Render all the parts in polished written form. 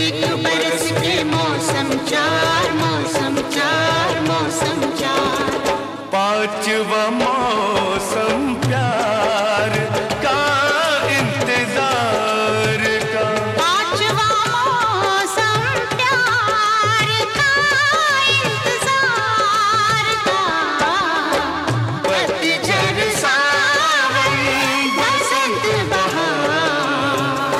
एक बरस के मौसम चार, मौसम चार, मौसम चार। पांचवा मौसम प्यार का इंतजार का। पांचवा मौसम प्यार का इंतजार का। पतझड़ सावन बसंत बहार।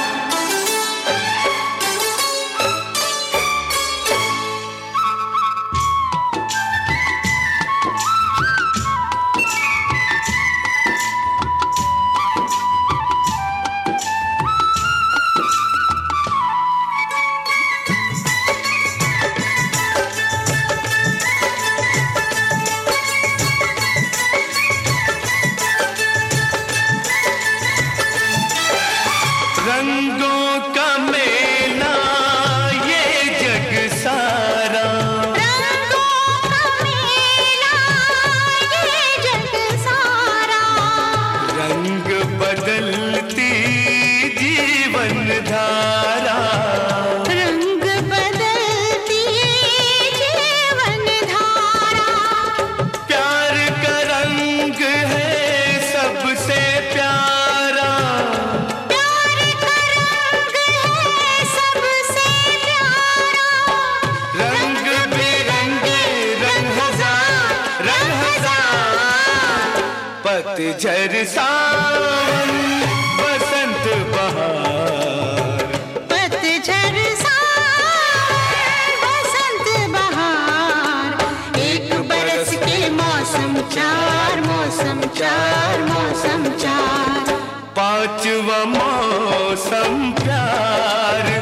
रंगों का मेला ये जग सारा। रंगों का मेला ये जग सारा। रंग बदलती जीवन धारा। रंग बदलती जीवन धारा। प्यार का रंग है सबसे प्यारा। प्यार का रंग है सबसे प्यारा। रंग बिरंगे रंग हजार, रंग हजार। पतझड़ सावन बसंत बहार। पतझड़ सावन बसंत बहार। एक बरस के मौसम चार, मौसम चार, मौसम चार। पांचवा मौसम प्यार